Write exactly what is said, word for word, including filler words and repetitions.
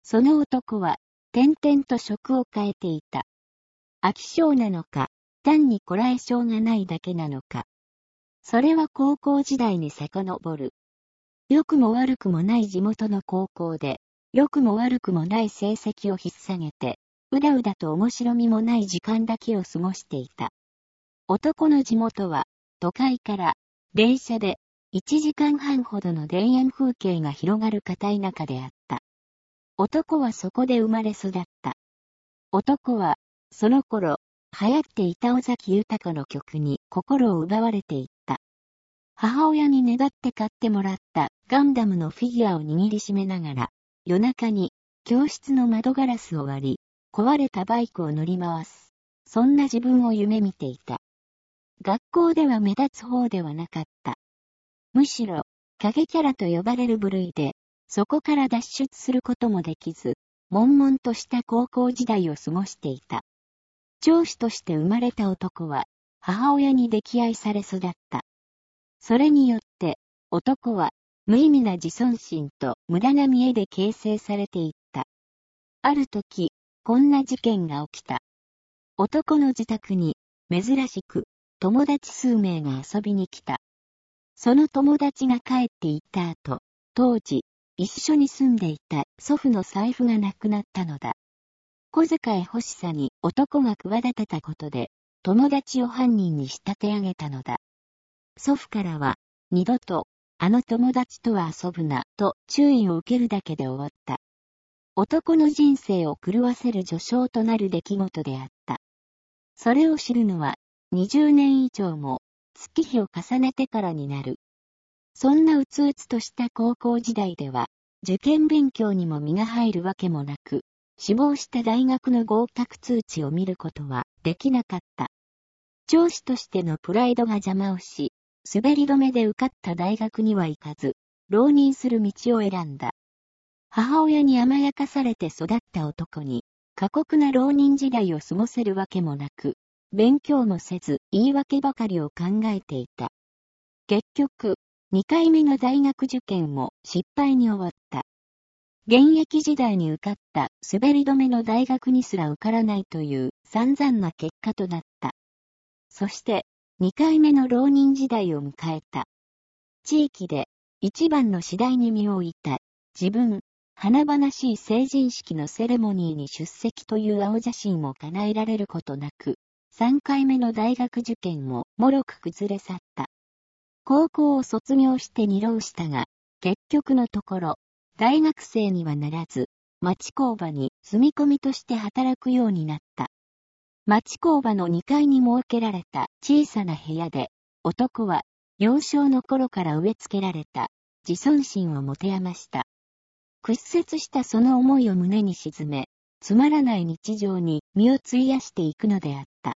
その男は、転々と職を変えていた。飽き性なのか、単にこらえ性がないだけなのか。それは高校時代に遡る。良くも悪くもない地元の高校で、良くも悪くもない成績を引っ提げて、うだうだと面白みもない時間だけを過ごしていた。男の地元は、都会から、電車で、いちじかんはんほどの田園風景が広がる片田舎であった。男はそこで生まれ育った。男は、その頃、流行っていた尾崎豊の曲に心を奪われていった。母親に願って買ってもらったガンダムのフィギュアを握りしめながら、夜中に教室の窓ガラスを割り、壊れたバイクを乗り回す。そんな自分を夢見ていた。学校では目立つ方ではなかった。むしろ、影キャラと呼ばれる部類で、そこから脱出することもできず、悶々とした高校時代を過ごしていた。長子として生まれた男は、母親に溺愛され育った。それによって、男は、無意味な自尊心と無駄な見栄で形成されていった。ある時、こんな事件が起きた。男の自宅に、珍しく、友達数名が遊びに来た。その友達が帰って行った後、当時、一緒に住んでいた祖父の財布がなくなったのだ。小遣い欲しさに男が企てたことで、友達を犯人に仕立て上げたのだ。祖父からは、二度と、あの友達とは遊ぶな、と注意を受けるだけで終わった。男の人生を狂わせる序章となる出来事であった。それを知るのは、にじゅうねん以上も、月日を重ねてからになる。そんなうつうつとした高校時代では、受験勉強にも身が入るわけもなく、志望した大学の合格通知を見ることはできなかった。教師としてのプライドが邪魔をし、滑り止めで受かった大学には行かず、浪人する道を選んだ。母親に甘やかされて育った男に、過酷な浪人時代を過ごせるわけもなく、勉強もせず言い訳ばかりを考えていた。結局、にかいめの大学受験も失敗に終わった。現役時代に受かった滑り止めの大学にすら受からないという散々な結果となった。そして、にかいめの浪人時代を迎えた。地域で一番の次第に身を置いた自分、華々しい成人式のセレモニーに出席という青写真も叶えられることなく、さんかいめの大学受験ももろく崩れ去った。高校を卒業して二浪したが、結局のところ、大学生にはならず、町工場に住み込みとして働くようになった。町工場のにかいに設けられた小さな部屋で、男は幼少の頃から植え付けられた自尊心を持て余した。屈折したその思いを胸に沈め、つまらない日常に身を費やしていくのであった。